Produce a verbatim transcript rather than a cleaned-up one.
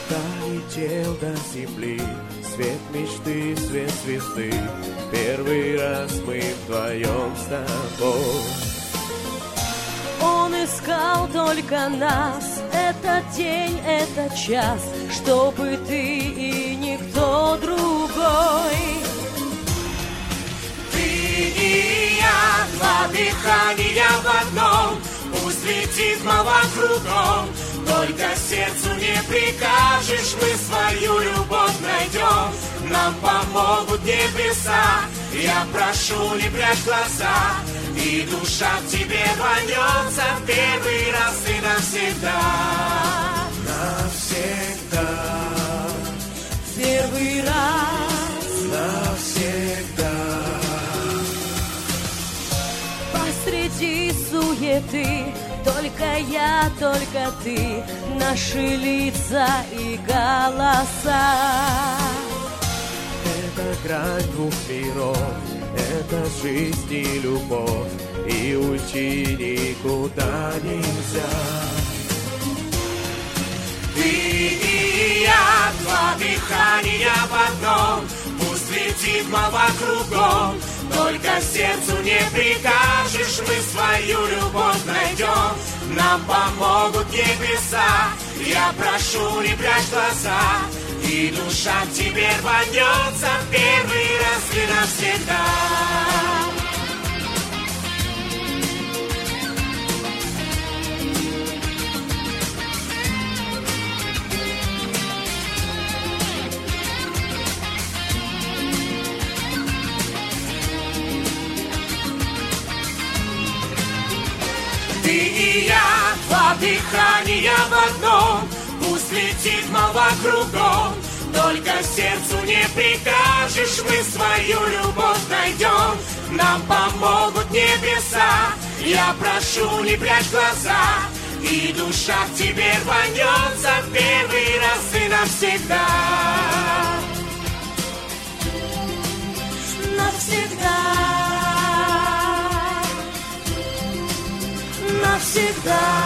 долетел до земли, свет мечты, свет звезды. Первый раз мы вдвоем с тобой. Он искал только нас, этот день, этот час, чтобы ты и никто другой. Ты и я, два дыхания в одном, пусть летит молва кругом, только сердцу не прикажешь, мы свою любовь найдем. Нам помогут небеса, я прошу, не прячь глаза, и душа к тебе рванется в первый раз и навсегда. Навсегда. Первый раз. Навсегда. Посреди суеты только я, только ты, наши лица и голоса. Это грань двух миров, это жизнь и любовь, и уйти никуда нельзя. Ты и я, два дыхания в одном, пусть летит молва кругом, только сердцу не прикажешь, мы свою любовь найдем. Нам помогут небеса, я прошу, не прячь глаза, и душа к тебе рванется в первый раз и навсегда. Ты и я, два дыхания в одном, пусть летит молва кругом, только сердцу не прикажешь, мы свою любовь найдем. Нам помогут небеса, я прошу, не прячь глаза, и душа к тебе рванется в первый раз и навсегда. Навсегда. Навсегда.